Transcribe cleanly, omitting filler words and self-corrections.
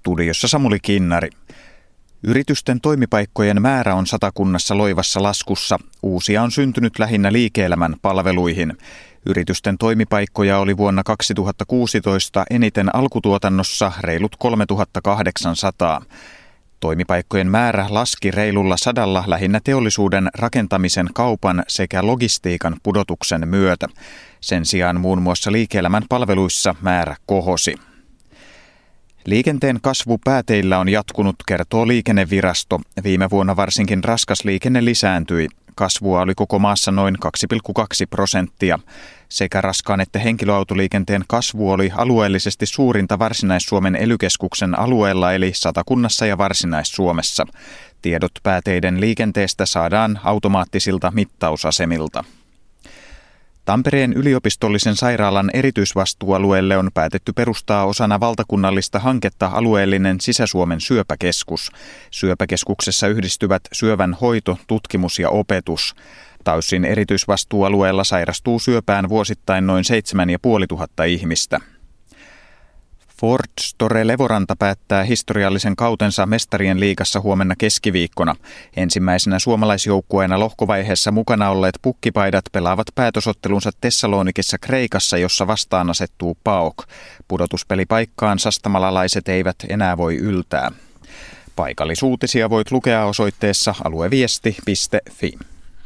Studiossa Samuli Kinnari. Yritysten toimipaikkojen määrä on Satakunnassa loivassa laskussa. Uusia on syntynyt lähinnä liike-elämän palveluihin. Yritysten toimipaikkoja oli vuonna 2016 eniten alkutuotannossa reilut 3800. Toimipaikkojen määrä laski reilulla 100 lähinnä teollisuuden, rakentamisen, kaupan sekä logistiikan pudotuksen myötä. Sen sijaan muun muassa liike-elämän palveluissa määrä kohosi. Liikenteen kasvu pääteillä on jatkunut, kertoo Liikennevirasto. Viime vuonna varsinkin raskas liikenne lisääntyi. Kasvua oli koko maassa noin 2,2%. Sekä raskaan että henkilöautoliikenteen kasvu oli alueellisesti suurinta Varsinais-Suomen ely-keskuksen alueella eli Satakunnassa ja Varsinais-Suomessa. Tiedot pääteiden liikenteestä saadaan automaattisilta mittausasemilta. Tampereen yliopistollisen sairaalan erityisvastuualueelle on päätetty perustaa osana valtakunnallista hanketta alueellinen Sisä-Suomen syöpäkeskus. Syöpäkeskuksessa yhdistyvät syövän hoito, tutkimus ja opetus. TAYSin erityisvastuualueella sairastuu syöpään vuosittain noin 7500 ihmistä. Ford Store Levoranta päättää historiallisen kautensa Mestarien liigassa huomenna keskiviikkona. Ensimmäisenä suomalaisjoukkueena lohkovaiheessa mukana olleet pukkipaidat pelaavat päätösottelunsa Thessalonikissa Kreikassa, jossa vastaan asettuu PAOK. Pudotuspelipaikkaan sastamalalaiset eivät enää voi yltää. Paikallisuutisia voit lukea osoitteessa alueviesti.fi.